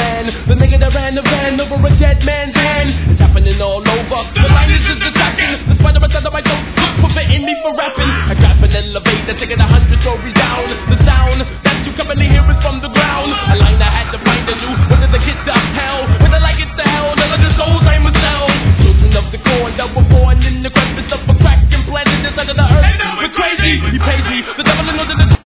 man, the nigga that ran the van over a dead man's hand. It's happening all over. The line is just attacking. The spider under my don't preventing me from rapping. I grab an elevator, taking 100 stories down. The sound that you commonly hear is from the ground. A line I had to find a new. Whether the kids to hell, whether like it to hell, none of the souls I must tell. Children of the corn that were born in the crevice of a crack and planted inside of the earth. We're crazy. He pays me.